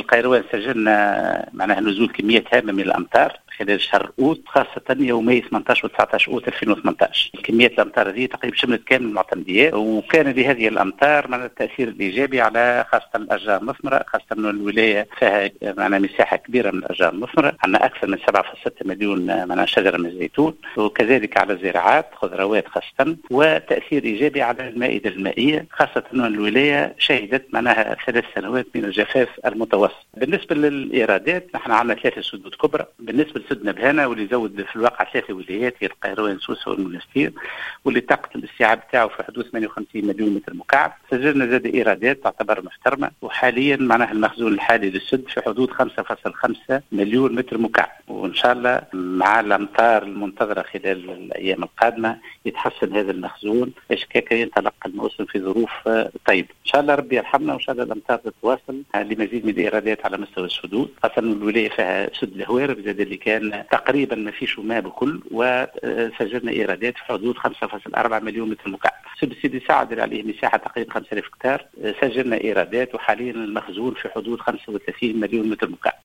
القيروان سجلنا معناها نزول كميات هامة من الأمطار خلال شهر أوت، خاصة يومي 18 و19 أوت 2018. كميات الأمطار هذه تقريبا شملت كامل المعتمديات، وكان لهذه الأمطار معناها التأثير الإيجابي على خاصة الأشجار المثمرة، خاصة أن الولاية فيها معناها مساحة كبيرة من الأشجار المثمرة، عندنا أكثر من 7.6 مليون معناها شجرة من الزيتون، وكذلك على الزراعات خضروات خاصة، وتأثير إيجابي على المائدة المائية، خاصة أن الولاية شهدت معناها 3 سنوات من الجفاف المتوسط. بالنسبة للإيرادات نحن عندنا 3 سدود كبرى. بالنسبة لسد نبهانة واللي زود في الواقع 3 ولايات هي القيروان سوسة والمنستير، واللي طاقة الاستيعاب تاعو في حدود 58 مليون متر مكعب. سجلنا زاد إيرادات تعتبر محترمة، وحاليا معناها المخزون الحالي للسد في حدود 5.5 مليون متر مكعب، وإن شاء الله مع الأمطار المنتظرة خلال الأيام القادمة يتحسن هذا المخزون باش كيكا ينطلق الموسم في ظروف طيبة. إن شاء الله ربي يرحمنا، وإن شاء الله الأمطار تتواصل لمزيد من الإيرادات على مستوى السدود، خاصة الولاية فيها سد الهوارب زاد اللي كان تقريبا ما فيش ماء بكل، وسجلنا إيرادات في حدود 5.4 مليون متر مكعب. سد سيدي سعد اللي عليه مساحة تقريبا 5000 هكتار سجلنا إيرادات، وحاليا المخزون في حدود 35 مليون متر مكعب.